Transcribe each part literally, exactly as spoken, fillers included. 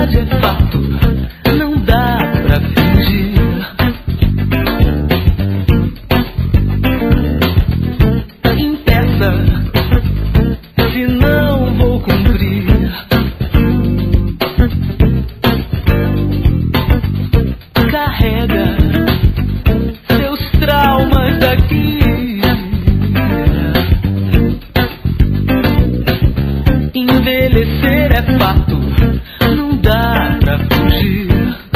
Intimidade é fato, não dá pra fingir. Impeça, se não vou cumprir. Carrega seus traumas daqui. Envelhecer é fato, não dá pra fugir.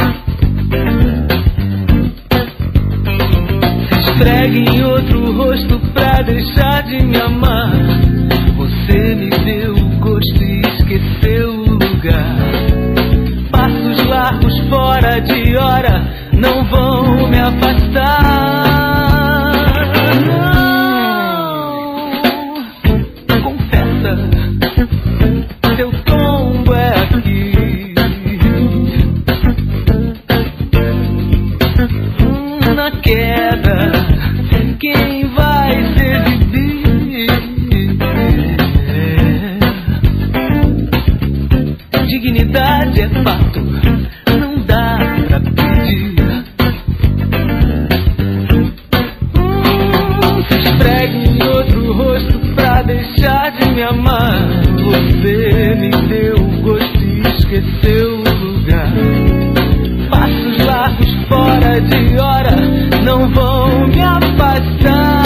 Se esfregue em outro rosto pra deixar de me amar. Você me deu gosto e esqueceu o lugar. Passos largos fora de hora não vão me afastar. Não, confessa, seu tombo é aqui. Hum, na queda, quem vai se exibir? Dignidade é fato, não dá pra pedir. Hum, se esfregue em outro rosto pra deixar de me amar. Você me deu gosto e esqueceu o lugar. Passos largos fora de hora não vão me afastar.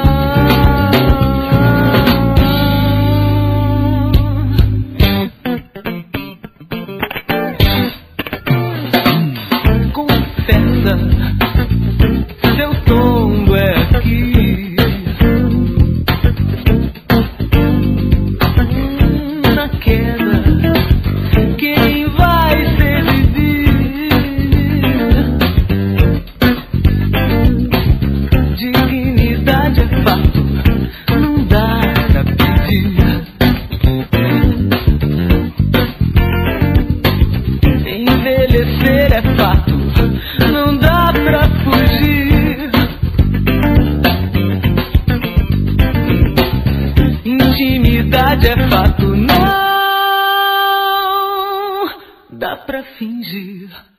Confessa, seu tombo é aqui. Na queda, quem vai se exibir? Dignidade é fato, não dá pra pedir. Envelhecer é fato, não dá pra fugir. Intimidade é fato, não dá pra fingir.